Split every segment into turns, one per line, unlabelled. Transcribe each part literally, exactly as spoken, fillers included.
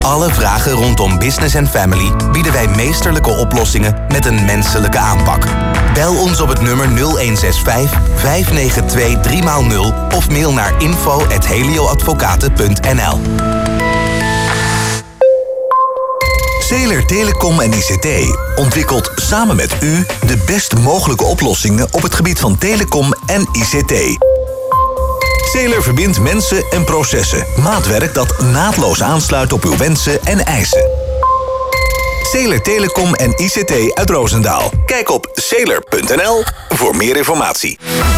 Alle vragen rondom business en family bieden wij meesterlijke oplossingen met een menselijke aanpak. Bel ons op het nummer nul een zes vijf, vijf negen twee, drie nul of mail naar info at helioadvocaten punt n l.
Zeeler Telecom en I C T ontwikkelt samen met u de best mogelijke oplossingen op het gebied van telecom en I C T. Zeeler verbindt mensen en processen. Maatwerk dat naadloos aansluit op uw wensen en eisen. Zeeler Telecom en I C T uit Roosendaal. Kijk op zeeler punt n l voor meer informatie.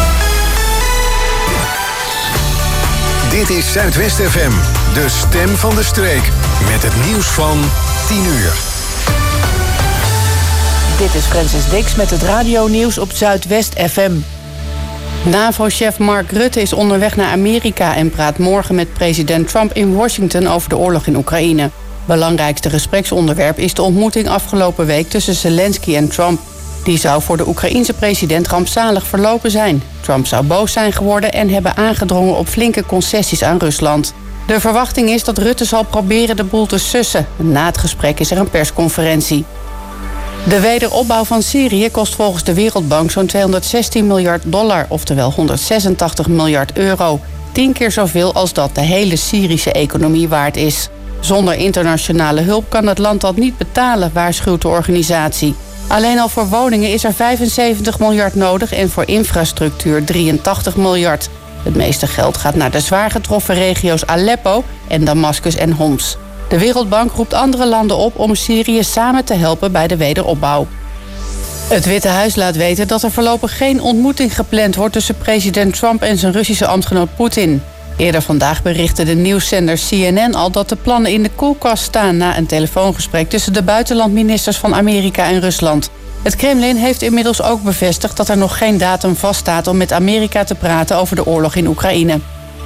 Dit is Zuidwest F M, de stem van de streek. Met het nieuws van tien uur.
Dit is Francis Dix met het radionieuws op Zuidwest F M. NAVO-chef Mark Rutte is onderweg naar Amerika en praat morgen met president Trump in Washington over de oorlog in Oekraïne. Belangrijkste gespreksonderwerp is de ontmoeting afgelopen week tussen Zelensky en Trump. Die zou voor de Oekraïense president rampzalig verlopen zijn. Trump zou boos zijn geworden en hebben aangedrongen op flinke concessies aan Rusland. De verwachting is dat Rutte zal proberen de boel te sussen. Na het gesprek is er een persconferentie. De wederopbouw van Syrië kost volgens de Wereldbank zo'n tweehonderdzestien miljard dollar, oftewel honderdzesentachtig miljard euro. Tien keer zoveel als dat de hele Syrische economie waard is. Zonder internationale hulp kan het land dat niet betalen, waarschuwt de organisatie. Alleen al voor woningen is er vijfenzeventig miljard nodig en voor infrastructuur drieëntachtig miljard. Het meeste geld gaat naar de zwaar getroffen regio's Aleppo en Damascus en Homs. De Wereldbank roept andere landen op om Syrië samen te helpen bij de wederopbouw. Het Witte Huis laat weten dat er voorlopig geen ontmoeting gepland wordt tussen president Trump en zijn Russische ambtgenoot Poetin. Eerder vandaag berichtte de nieuwszender C N N al dat de plannen in de koelkast staan na een telefoongesprek tussen de buitenlandministers van Amerika en Rusland. Het Kremlin heeft inmiddels ook bevestigd dat er nog geen datum vaststaat om met Amerika te praten over de oorlog in Oekraïne.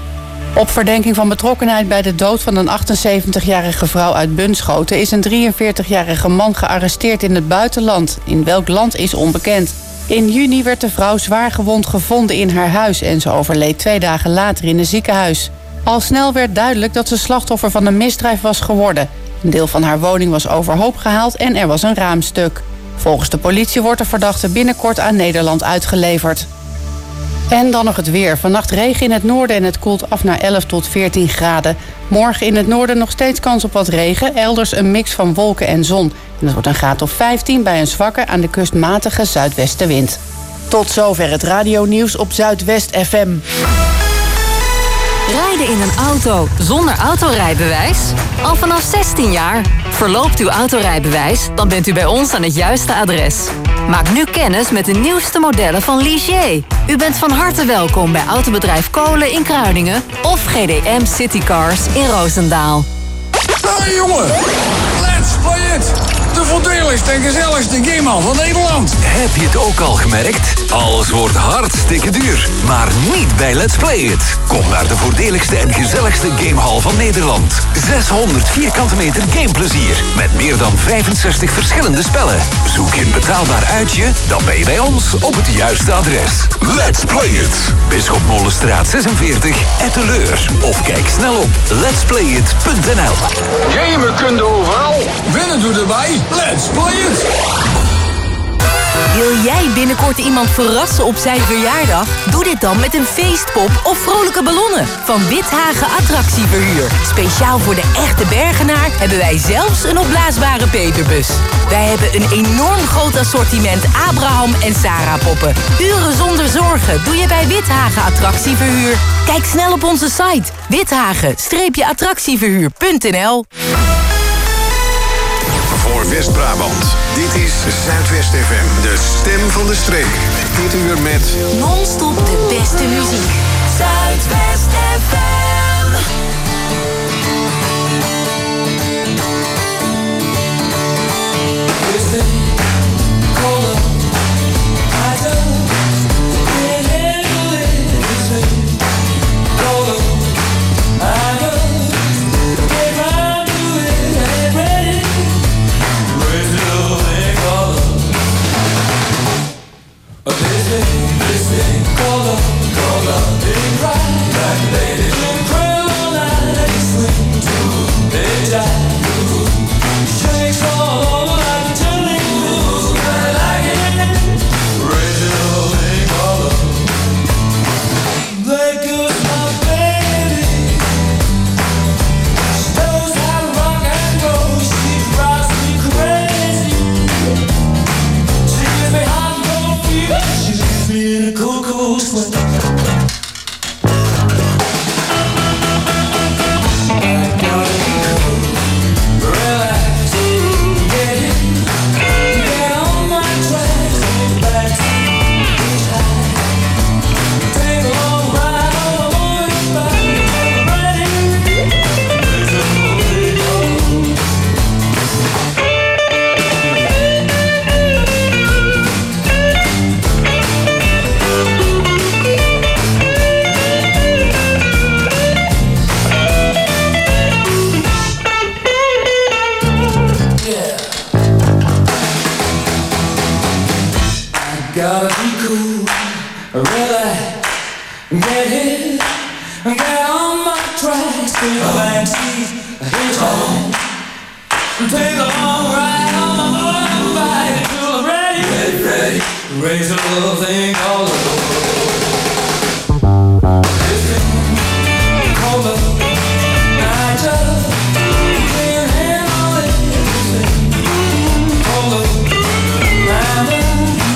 Op verdenking van betrokkenheid bij de dood van een achtenzeventigjarige vrouw uit Bunschoten is een drieënveertigjarige man gearresteerd in het buitenland. In welk land is onbekend. In juni werd de vrouw zwaar gewond gevonden in haar huis en ze overleed twee dagen later in een ziekenhuis. Al snel werd duidelijk dat ze slachtoffer van een misdrijf was geworden. Een deel van haar woning was overhoop gehaald en er was een raamstuk. Volgens de politie wordt de verdachte binnenkort aan Nederland uitgeleverd. En dan nog het weer. Vannacht regen in het noorden en het koelt af naar elf tot veertien graden. Morgen in het noorden nog steeds kans op wat regen. Elders een mix van wolken en zon. En het wordt een graad of vijftien bij een zwakke aan de kust matige zuidwestenwind. Tot zover het radionieuws op Zuidwest F M.
Rijden in een auto zonder autorijbewijs? Al vanaf zestien jaar. Verloopt uw autorijbewijs? Dan bent u bij ons aan het juiste adres. Maak nu kennis met de nieuwste modellen van Ligier. U bent van harte welkom bij autobedrijf Kolen in Kruiningen of G D M Citycars in Roosendaal.
Hey jongen, let's play it! De voordeligste en gezelligste gamehal van Nederland.
Heb je het ook al gemerkt? Alles wordt hartstikke duur. Maar niet bij Let's Play It. Kom naar de voordeligste en gezelligste gamehal van Nederland. zeshonderd vierkante meter gameplezier. Met meer dan vijfenzestig verschillende spellen. Zoek je een betaalbaar uitje? Dan ben je bij ons op het juiste adres. Let's Play It. Bisschop Molenstraat zesenveertig, Etteleur. Of kijk snel op lets play it punt n l.
Gamen kun je overal. Winnen doe erbij. Let's play it!
Wil jij binnenkort iemand verrassen op zijn verjaardag? Doe dit dan met een feestpop of vrolijke ballonnen van Withagen Attractieverhuur. Speciaal voor de echte Bergenaar hebben wij zelfs een opblaasbare peperbus. Wij hebben een enorm groot assortiment Abraham en Sarah poppen. Uren zonder zorgen doe je bij Withagen Attractieverhuur. Kijk snel op onze site withagen attractieverhuur punt n l.
Voor West-Brabant. Dit is Zuidwest F M, de stem van de streek. Dit uur met
Non-stop de beste muziek. Zuidwest F M.
This thing, this thing, call up, call up, ain't right, like lady. Gotta be cool, really get hit, get on my tracks, take a backseat, hitchhike, take a long ride on my motorbike till I'm ready, ready, ready, raise a little thing called love. This thing called love, I just can't handle it. This thing called love, I'm in.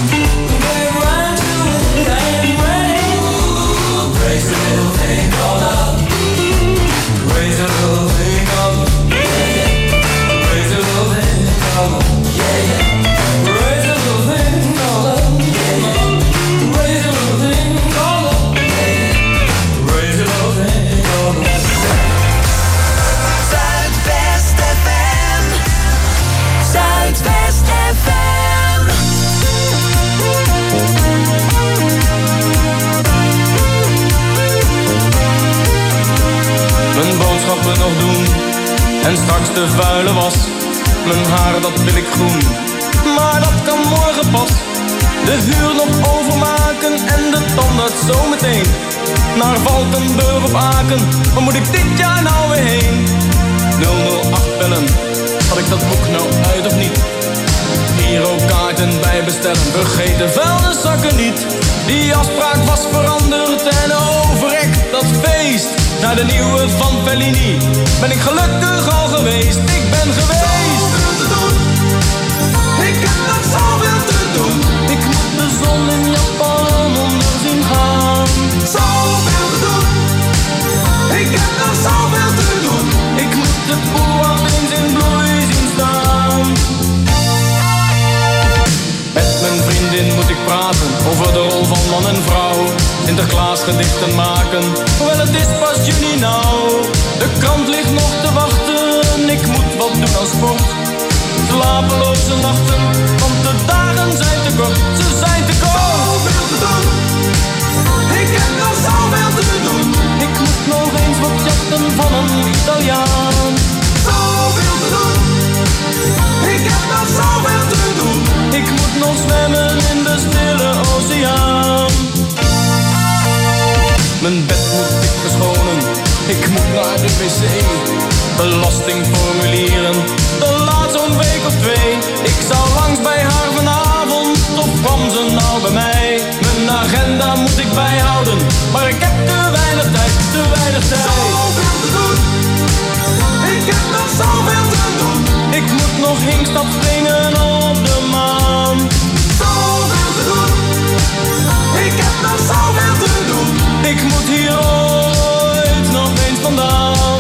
Nog doen en straks de vuile was. Mijn haar dat wil ik groen, maar dat kan morgen pas. De huur nog overmaken en de tandarts zometeen. Naar Valkenburg of Aken, waar moet ik dit jaar nou weer heen? nul nul acht bellen, had ik dat boek nou uit of niet? Girokaarten bij bestellen, vergeet de vuilniszakken niet. Die afspraak was veranderd en overrekt dat feest. Naar de nieuwe van Fellini ben ik gelukkig al geweest. Ik ben geweest. Zoveel te doen. Ik heb nog zoveel te doen. Ik moet de zon in Japan onder zien gaan. Zoveel te doen. Ik heb nog zoveel te doen. Ik moet de boel eens in bloei zien staan. Met mijn vriendin moet ik praten over de rol van man en vrouw. Sinterklaas gedichten maken, hoewel het is pas juni nou. De krant ligt nog te wachten, ik moet wat doen aan sport. Slapeloze nachten, want de dagen zijn te kort, ze zijn te kort. Zoveel te doen, ik heb nog zoveel te doen. Ik moet nog eens wat jachten van een Italiaan. Zoveel te doen, ik heb nog zoveel te doen. Ik moet nog zwemmen in de stille oceaan. Mijn bed moet ik verschonen, ik moet naar de wc. Belastingformulieren, dat laat zo'n week of twee. Ik zou langs bij haar vanavond, of kwam ze nou bij mij? Mijn agenda moet ik bijhouden, maar ik heb te weinig tijd, te weinig tijd. Zoveel te doen, ik heb nog zoveel te doen. Ik moet nog hinkstap springen op de maan. Zoveel te doen, ik heb nog zoveel te doen. Ik moet hier ooit nog eens vandaan.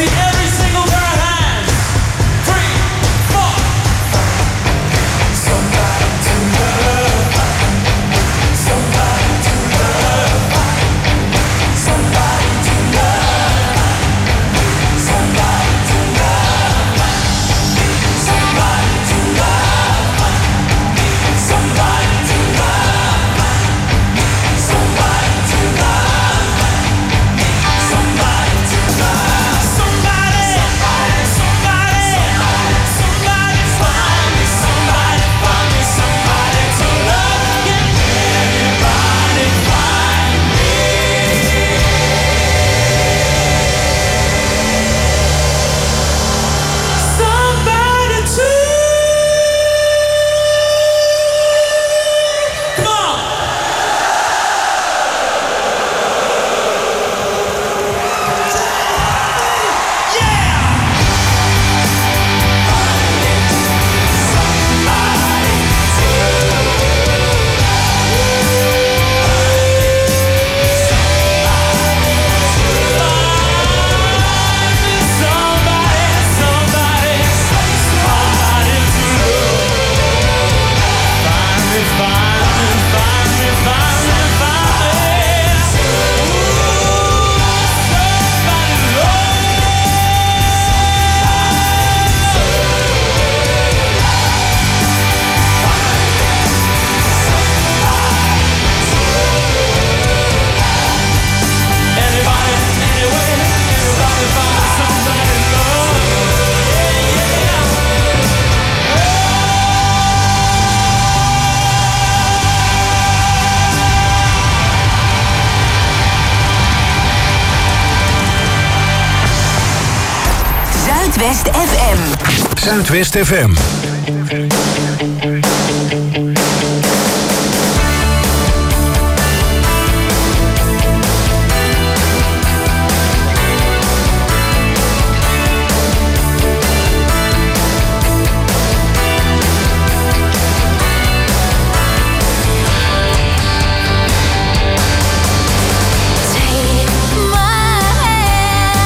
Zuidwest F M.
Zuidwest F M.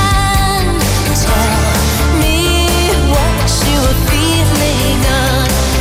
Tell me what you were feeling.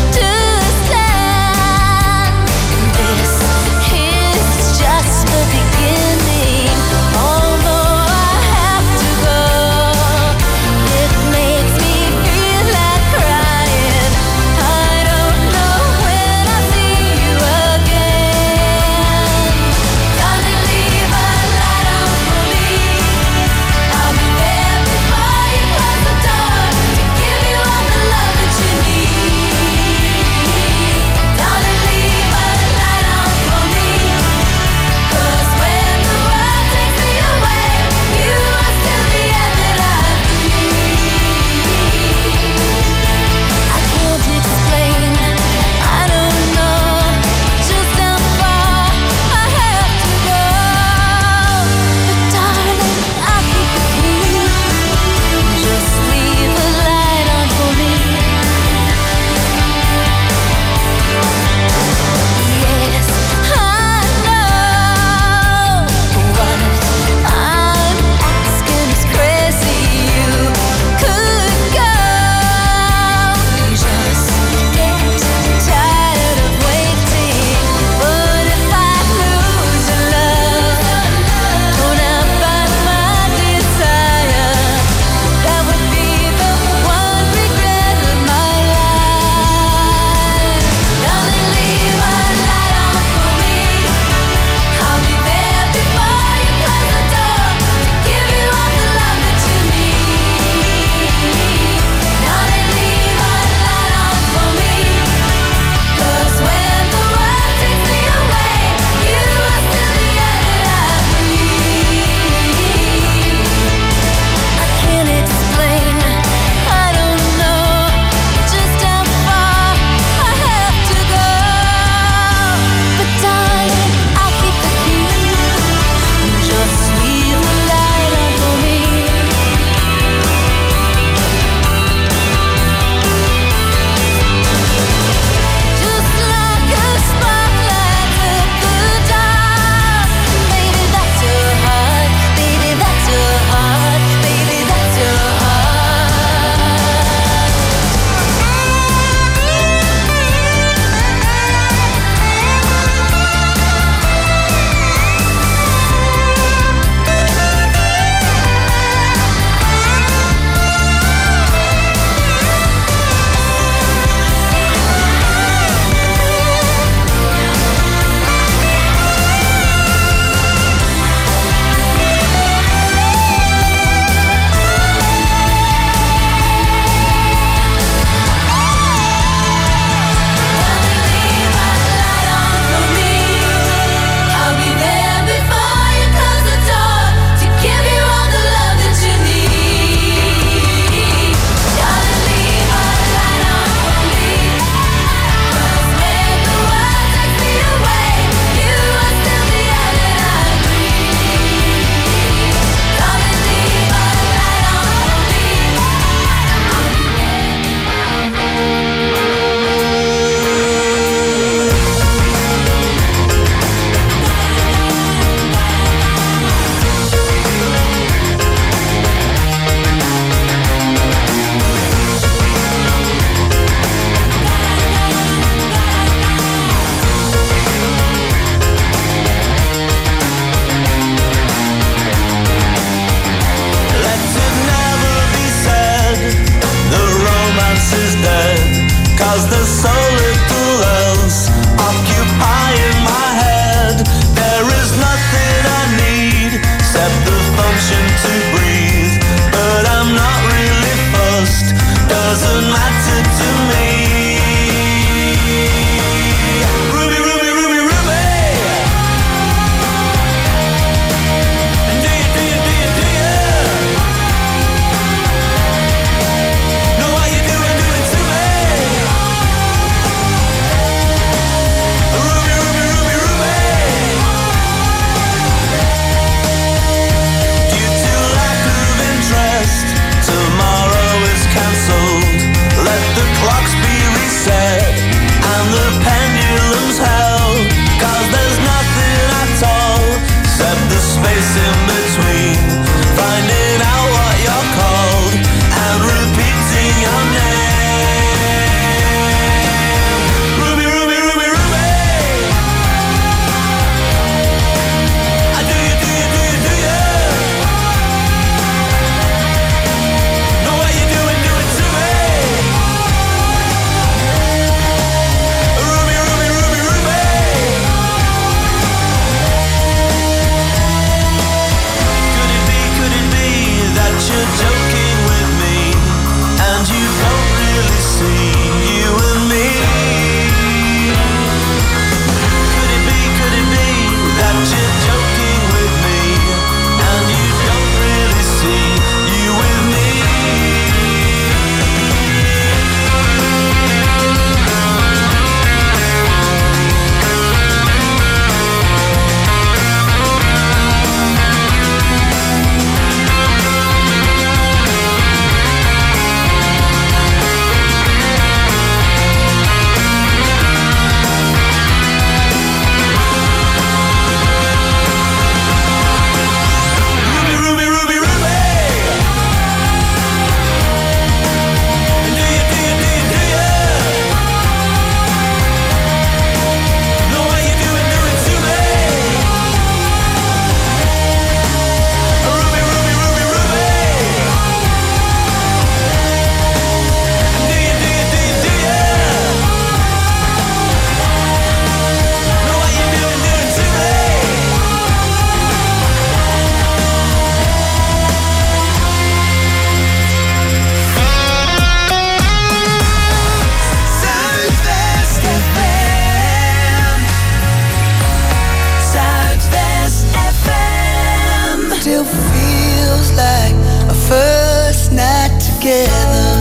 still feels like a first night together.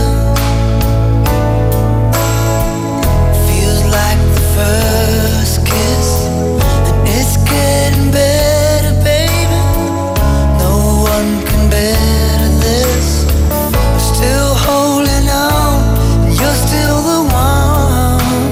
Feels like the first kiss, and it's getting better, baby. No one can better this. We're still holding on, and you're still the one.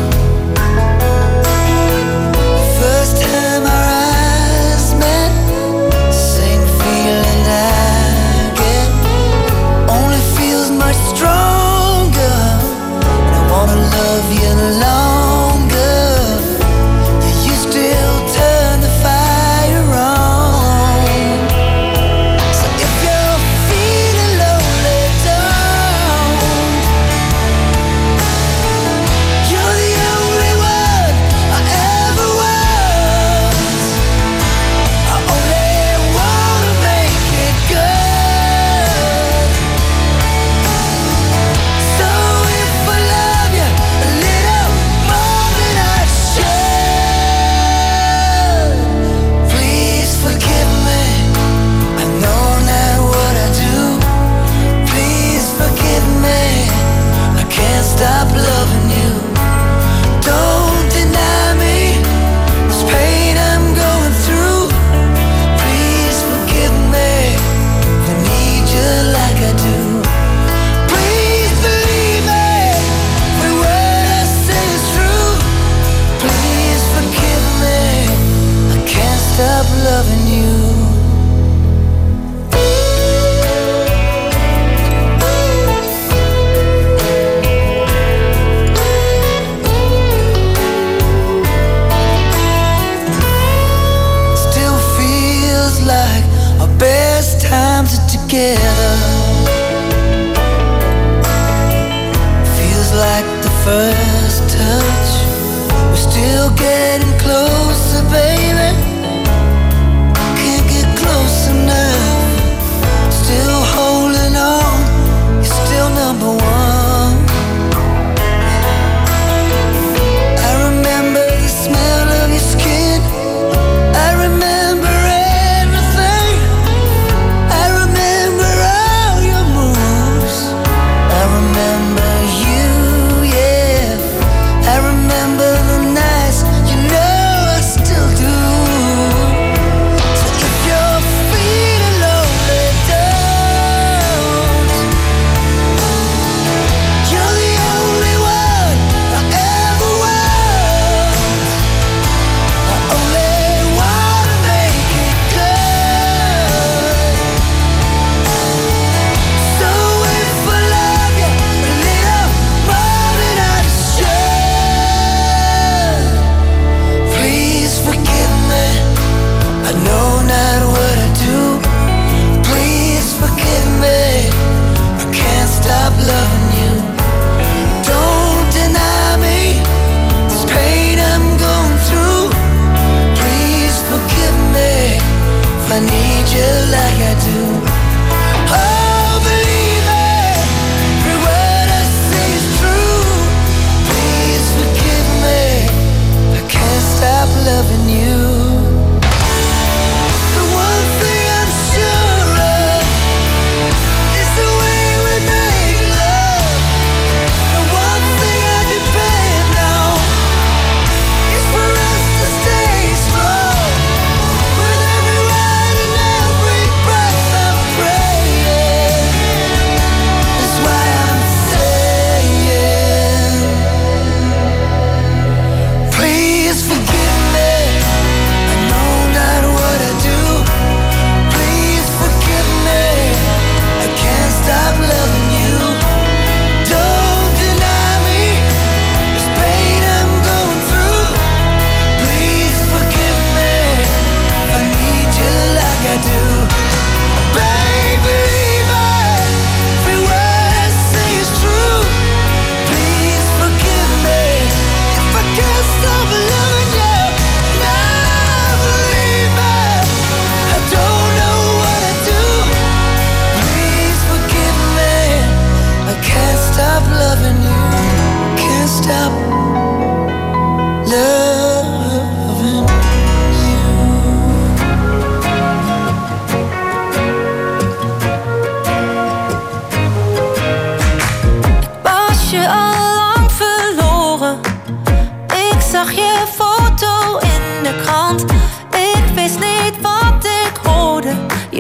The first time our eyes met, same feeling I get, only feels much stronger. And I wanna love you longer. You still turn the fire on. So if you're feeling lonely, don't. You're the only one I ever was. I only wanna make it good. So if I love you a little more than I should, please forgive me. I know not what I do. Please forgive me. I can't stop loving you. Don't deny me this pain I'm going through. Please forgive me. I need you like I do. Please believe me. Every word I say is true. Please forgive me. I can't stop loving you. Still feels like our best times are together. Feels like the first touch. We're still getting closer, baby. Can't get close enough. Still holding on. You're still number one. I remember the smell of your skin. I remember everything. I remember all your moves. I remember you, yeah.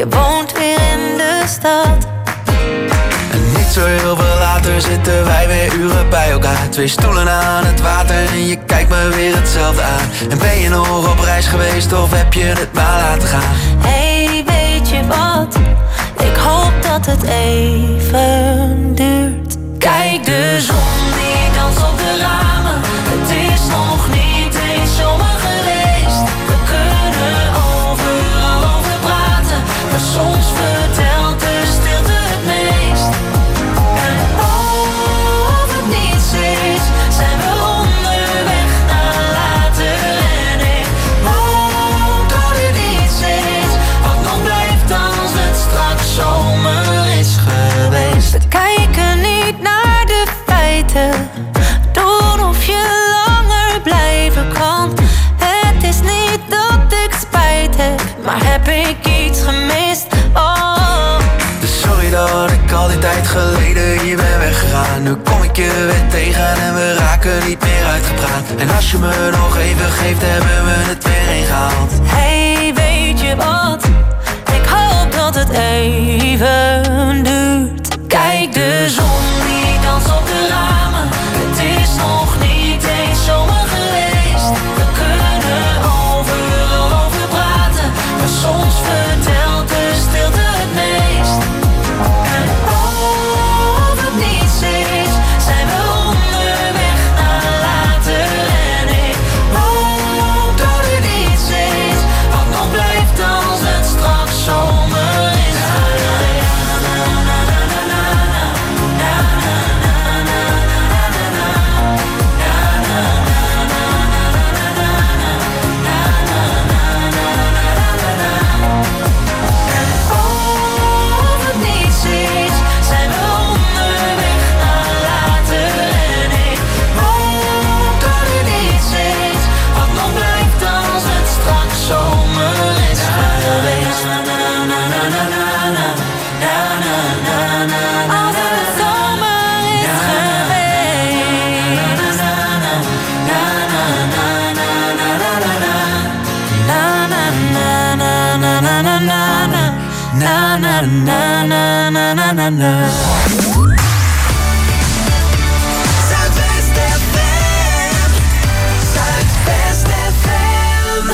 je woont weer in de stad.
En niet zo heel veel later zitten wij weer uren bij elkaar. Twee stoelen aan het water en je kijkt me weer hetzelfde aan. En ben je nog op reis geweest of heb je het maar laten gaan?
Hey, weet je wat? Ik hoop dat het even duurt. Kijk de zon die danst op de ramen. Het is nog niet eens zomer geweest. We kunnen overal over praten, maar soms vertelt de stilte het meest. En of het niets is, zijn we onderweg naar later. En ik hoop dat het iets is wat nog blijft als het straks zomer is geweest. We kijken niet naar de feiten, doen of je langer blijven kan. Het is niet dat ik spijt heb, maar heb ik iets gemist? Oh.
Dus sorry dat ik al die tijd geleden hier ben weggegaan. Nu kom ik je weer tegen en we raken niet meer uitgepraat. En als je me nog even geeft, hebben we het weer ingehaald.
Hey, weet je wat? Ik hoop dat het even duurt. Kijk de zon die danst op de ramen. Het is nog niet eens zomer geweest. We kunnen overal over praten, maar soms vertelt de stilte het meest. En of het niets is, zijn we onderweg naar later. En ik hoop dat het iets is wat nog blijft als het straks zomer is geweest. Na na na na na na. Zuidwest F M, Zuidwest F M.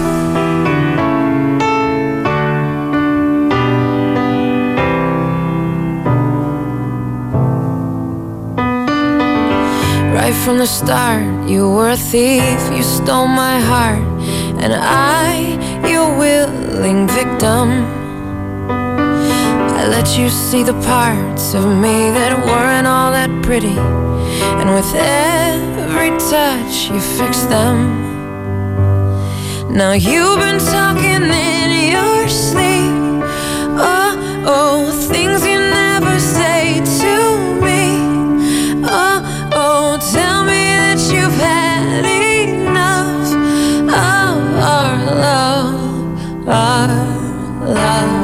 Right from the start, you were a thief, you stole my heart, and I, your willing victim. I let you see the parts of me that weren't all that pretty, and with every touch you fixed them. Now you've been talking in your sleep, oh, oh, things you never say to me. Oh, oh, tell me that you've had enough of our love, our love.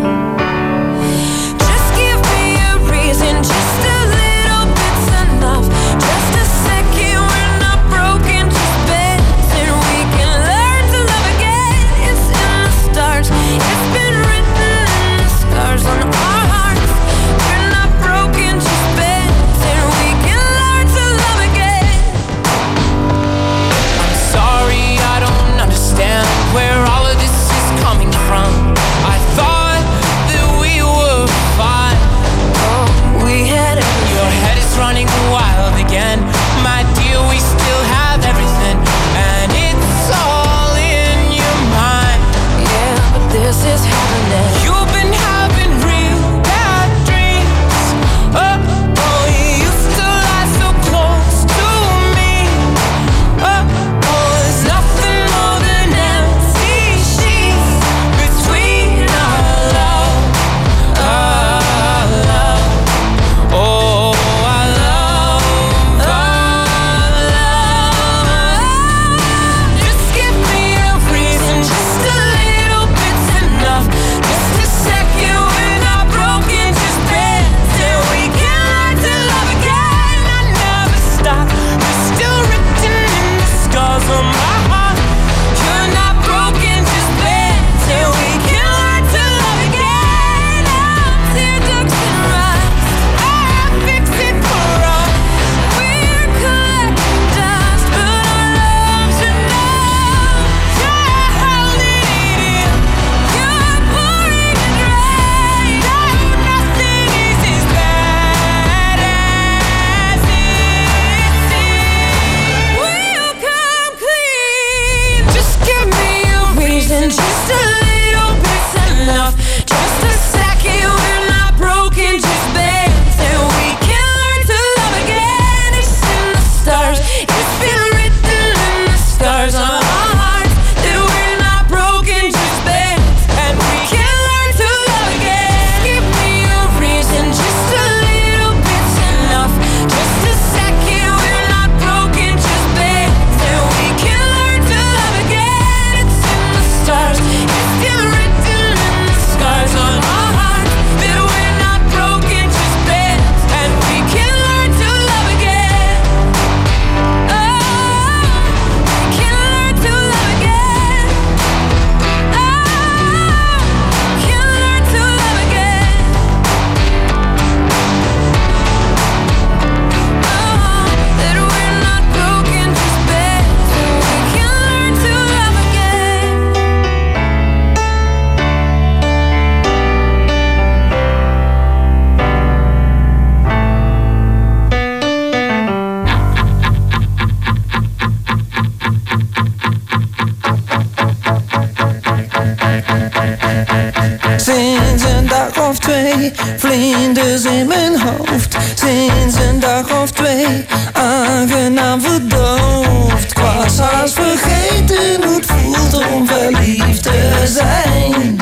Just a little bit's enough. Just a second, we're not broken, just bends, and we can learn to love again. It's in the stars. It's been
dag of twee, vlinders in mijn hoofd. Sinds een dag of twee, aangenaam verdoofd. Ik was haast vergeten hoe het voelt om verliefd te zijn.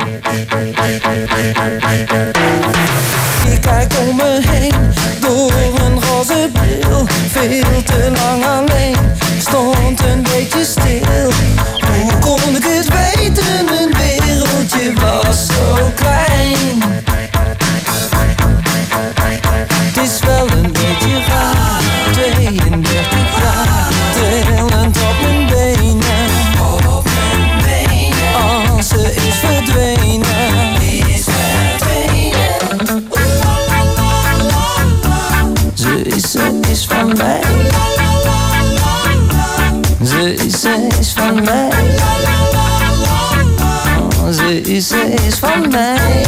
Ik kijk om me heen, door een roze bril. Veel te lang alleen, stond een beetje stil. Hoe kon ik het weten, mijn wereldje was zo klein. Het is wel een beetje raar, tweeëndertig jaar, trillend op mijn benen. Op mijn benen, als ze is verdwenen. Is verdwenen. Ze is, ze is van mij. Ze is, ze is van mij. Oh, ze is, ze is van mij.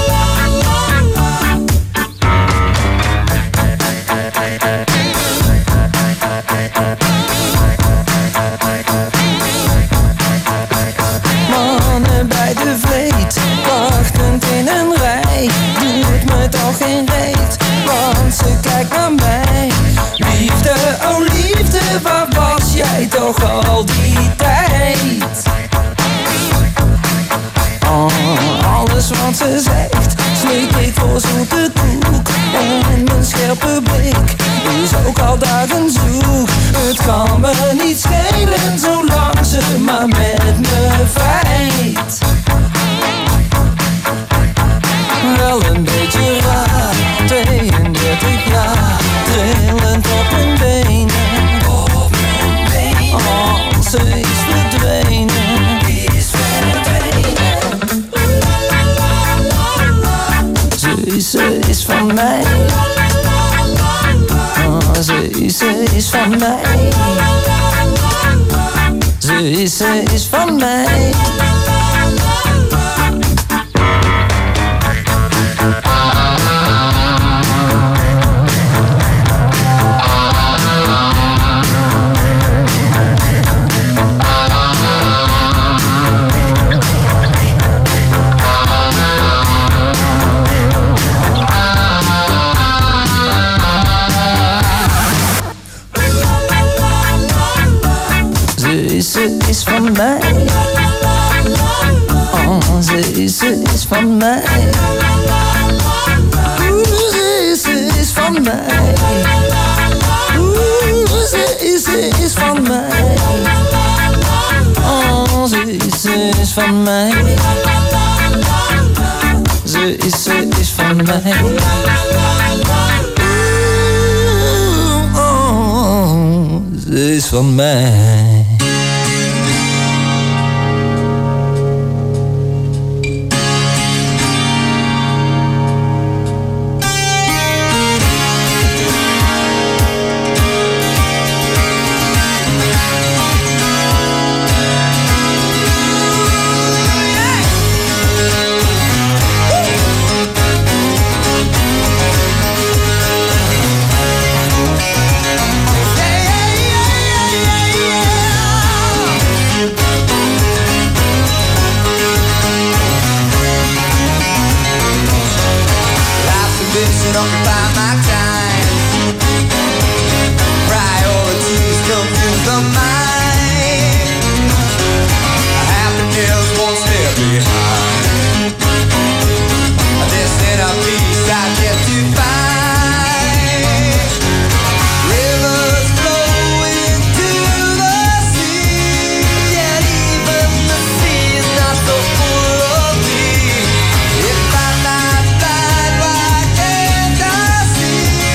Mannen bij de vleet, wachtend in een rij. Doet me toch geen reet, want ze kijkt naar mij. Liefde, oh liefde, waar was jij toch al die tijd? Oh, alles wat ze zegt, slik ik voor zoete koek. En mijn scherpe blik is ook al dagen zoek. Het kan me niet schelen, zolang ze maar met me vrijt. Wel een beetje raar, tweeëndertig jaar, trillend op mijn benen. Op mijn benen. Oh, ze is verdwenen. Is verdwenen. Ze is, ze is van mij. Oh, ze is, ze is van mij. Ze is, ze is van mij. Ze is van mij. Oh, ze is, ze is van mij. Oeh, ze is, ze is van mij. Oeh, ze is, ze is van mij. Oh, ze is, ze is van mij. Ze is, ze is van mij. Oeh, oh, ze is van mij.
See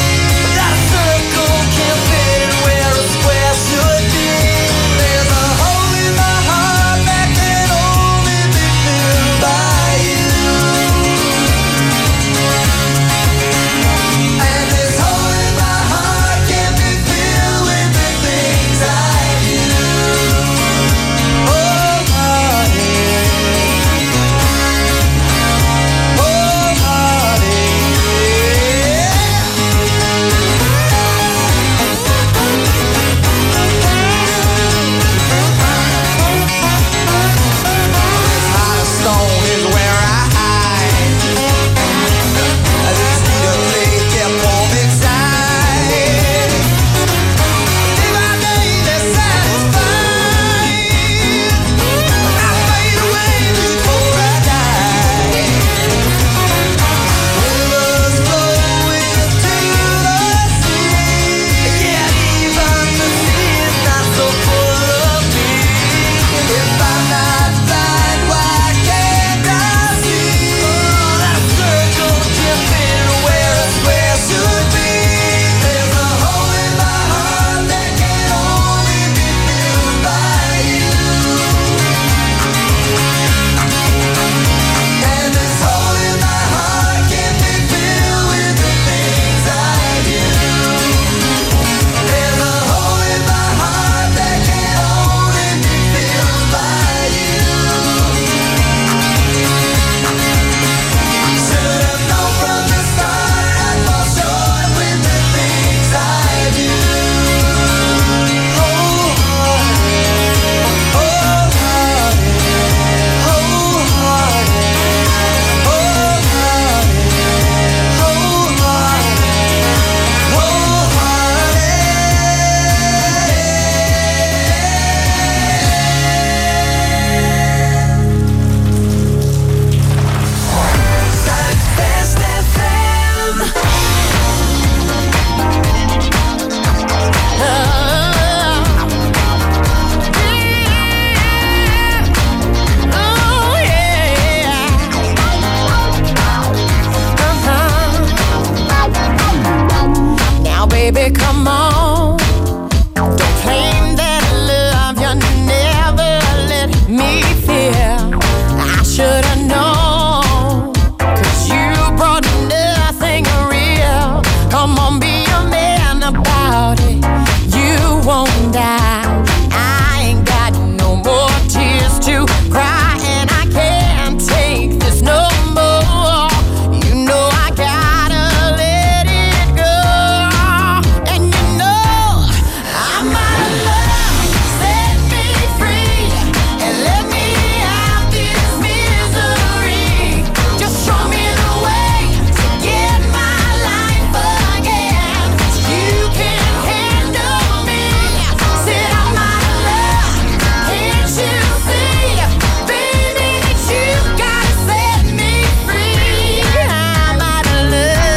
Baby, come on. Don't claim that love you never let me feel. I should've known, 'cause you brought nothing real. Come on, be a man about it. You won't die. I ain't got no more tears to cry, and I can't take this no more. You know I gotta let it go. And you know I'm out of love. Set me free and let me out this misery. Just show me the way to get my life again. You can handle me. Said I'm out of love. Can't you see, baby, that you gotta set me free? I'm out of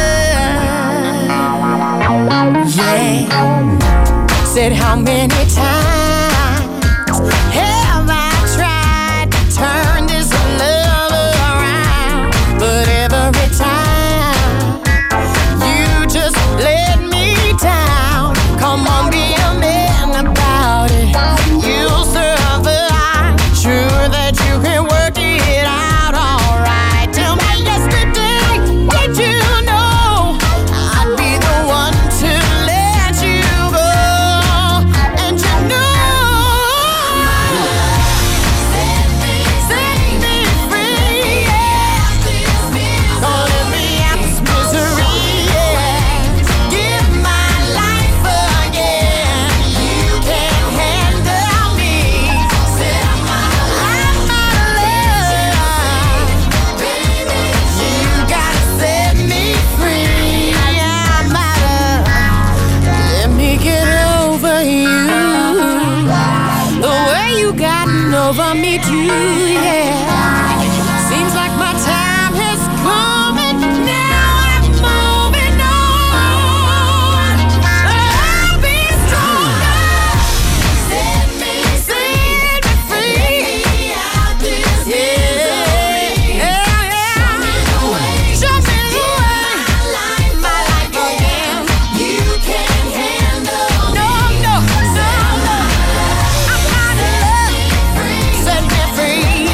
love. Yeah. Said how many times have I tried to turn this love around? But every time you just let me down. Come on, be a man about it. You'll survive. Sure that you can work it out alright. Tell me yesterday, did you know I'd be the one to let you go? And you know, set me, set me free, yeah. Don't let me out this misery, yeah. Give my life again. You can handle me. Said I'm out of love. Baby, you gotta set me free. I'm out of. Let me get over you. The way you gotten over me too, yeah. Seems like my time has come and now I'm moving on. I'll be stronger. Set me, set me free. Out this misery. Yeah, yeah. Show me the way. Show me the way. My life, my life again. You can handle me. No, no, no, no. I'm out of love. Set me free.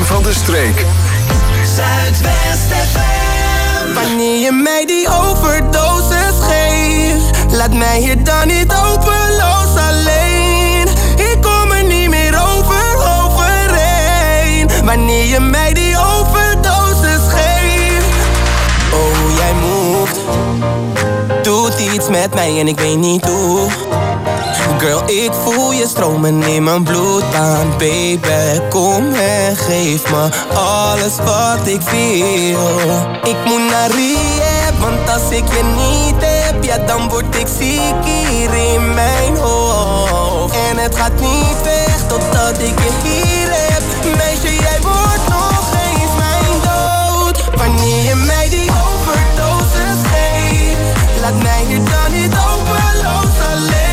van de streek.
Zuidwest F M.
Wanneer je mij die overdosis geeft, laat mij hier dan niet hopeloos alleen. Ik kom er niet meer over, overheen. Wanneer je mij die overdosis geeft. Oh, jij moet, doet iets met mij en ik weet niet hoe. Girl, ik voel je stromen in mijn bloed aan. Baby, kom en geef me alles wat ik wil. Ik moet naar rehab, want als ik je niet heb, ja dan word ik ziek hier in mijn hoofd. En het gaat niet weg totdat ik je hier heb. Meisje, jij wordt nog eens mijn dood. Wanneer je mij die overdosis geeft, laat mij hier dan niet hopeloos alleen.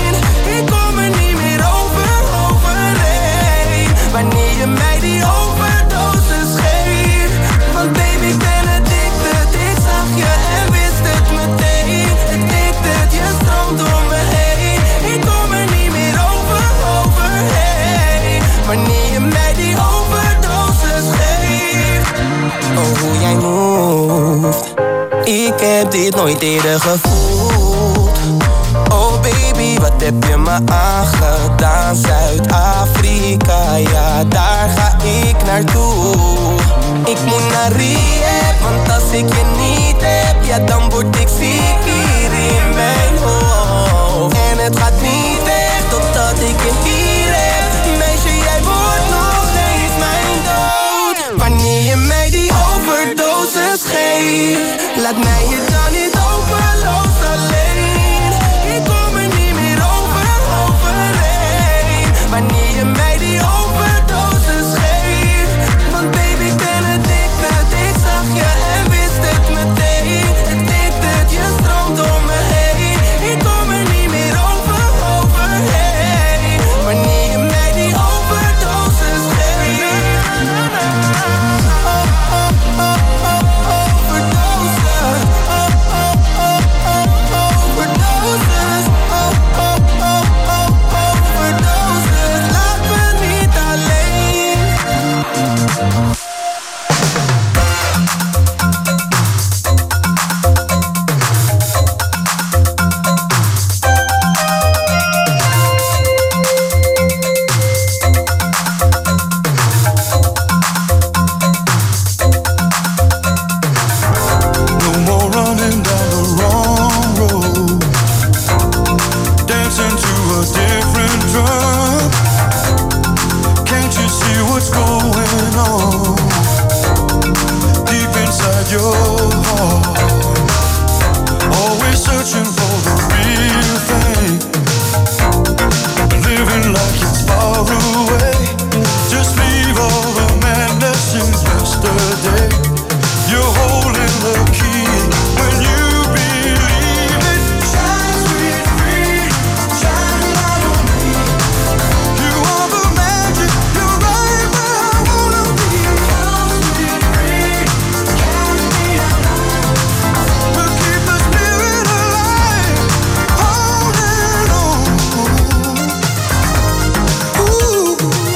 Wanneer je mij die overdosis geeft. Want baby, ik ben addicted. Ik zag je en wist het meteen. Addicted, je stroomt door me heen. Ik kom er niet meer over, overheen. Wanneer je mij die overdosis geeft. Oh, hoe jij moeft. Ik heb dit nooit eerder gevoeld. Oh baby, wat heb je me aangedaan? Zuid-Afrika, ja daar ga ik naartoe. Ik moet naar rehab, want als ik je niet heb, ja dan word ik ziek hier in mijn hoofd. En het gaat niet weg totdat ik je hier heb. Meisje, jij wordt nog eens mijn dood. Wanneer je mij die overdosis geeft, laat mij je dan niet hopeloos alleen. Ik kom er niet meer over, overheen. Wanneer je mij die overdosis geeft. Want baby, ik ben addicted. Ik zag je en wist het meteen. Addicted, je stroomt door me heen. Ik kom er niet meer over, overheen. Wanneer je mij die overdosis geeft. Oh, oh, oh, oh, overdosis. Oh, oh, oh, oh, overdosis. Oh, oh, oh, oh, overdosis. Laat me niet alleen.
No more running down the wrong road, dancing to a different drum. Can't you see what's going on deep inside your heart? Always searching for the real thing, living like it's far away. Just leave all the madness in yesterday. You're holding the key when you believe it. Shine sweet free, shine light on me. You are the magic, you're right where I wanna be. Come sweet free, carry me alive. We'll keep the spirit alive, holding on. Ooh.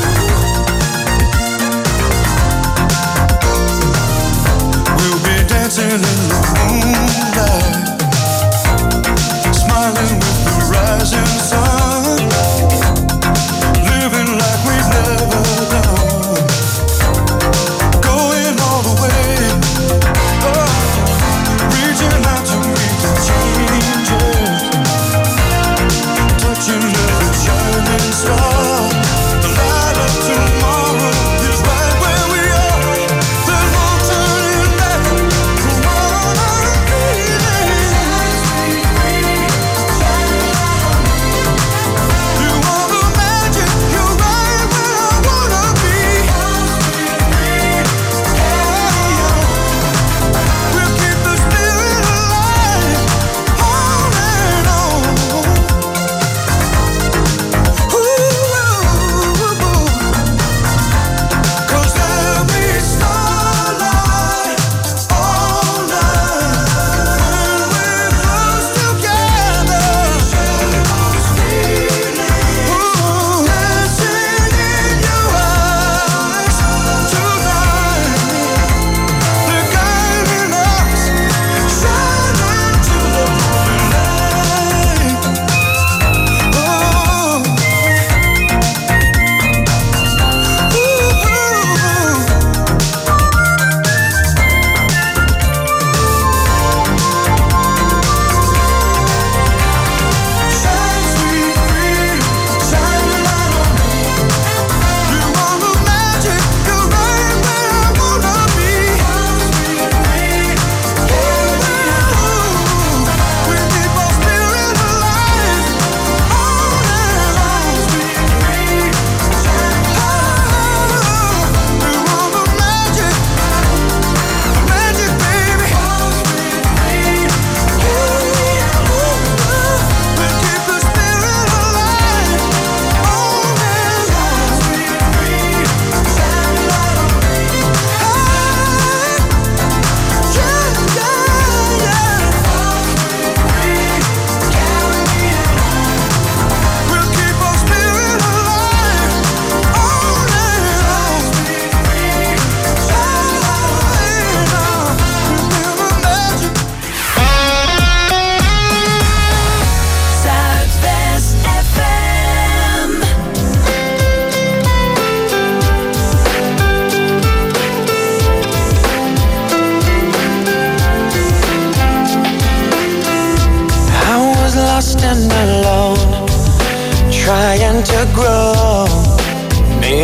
We'll be dancing in the moonlight, smiling with the rising sun, living like we've never done, going all the way, oh, reaching out to meet the changes, touching every shining star. The light of tomorrow is right where we are. There's no turning back. Come on, I'm feeling. Shine sweet free, shine light on me.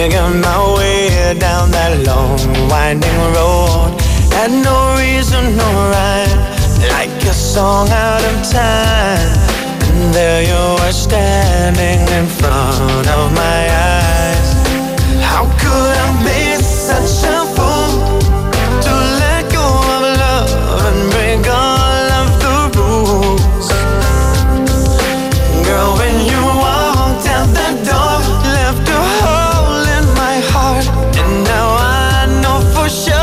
making my way down that long winding road. Had no reason, no rhyme, like a song out of time. And there you were standing in front of my eyes. How could I be such a fool to let go of love and break all of the rules? Girl, when you walked out the door, left a hole in my heart, and now I know for sure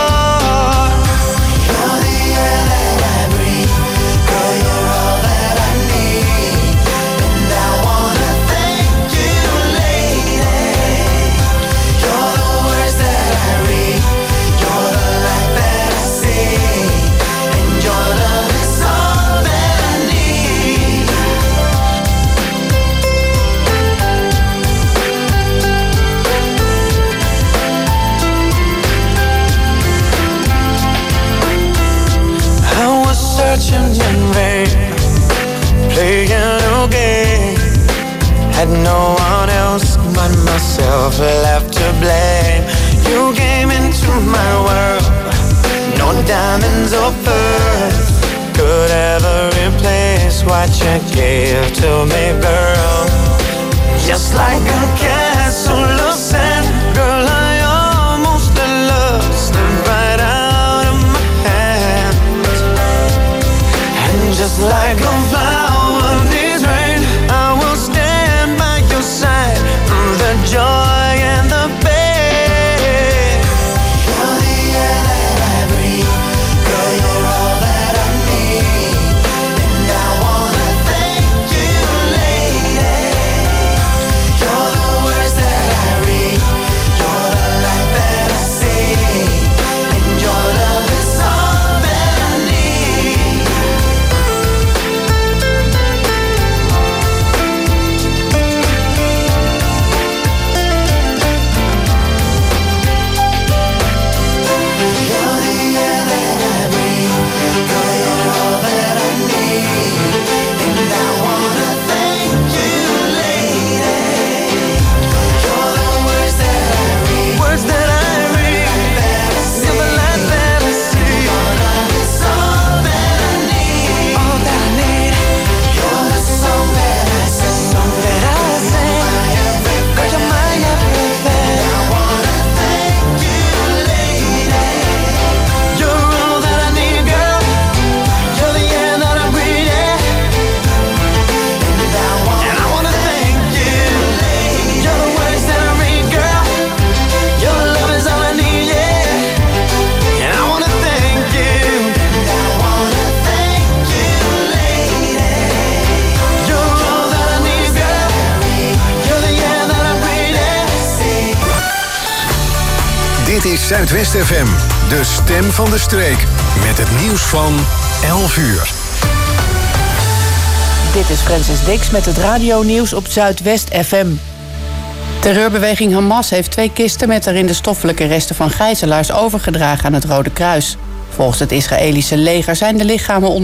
you're the air that I breathe. Girl, you're all that I need, and I wanna thank you, lady. You're the words that I read, you're the light that I see, and your love is all that I need. I was searching in vain, playing a game. Had no one else but myself left to blame. You came into my world, no diamonds or pearls could ever replace what you gave to me, girl. Just like a castle of sand, girl, I almost let love slip right out of my hands. And just like a flower needs rain, I will stand by your side through the joy and the pain. You're the air that I breathe, girl, you're all that I need, and I wanna thank you, lady. You're the words that I read, you're the light that I see, and your love is all that I need. You're the air that I breathe, girl, you're all that I need, and I wanna thank you, lady. You're the words that I read, words that I read, you're the light that I see. Your love is all that I need, all that I need. You're the song that I sing, song that I sing. Girl, you're my everything. I wanna thank you, lady. You're all that I need, girl. You're the air that I breathe, yeah. And I wanna thank you, lady. You're the words that I read, girl. Your love is all I need, yeah. And I wanna thank you. I wanna thank you, lady. You're all that I need, girl. You're the air that I breathe, yeah.
Dit is Zuidwest F M, de stem van de streek. Met het nieuws van elf uur.
Dit is Francis Dix met het radionieuws op Zuidwest F M. Terreurbeweging Hamas heeft twee kisten met erin de stoffelijke resten van gijzelaars overgedragen aan het Rode Kruis. Volgens het Israëlische leger zijn de lichamen onder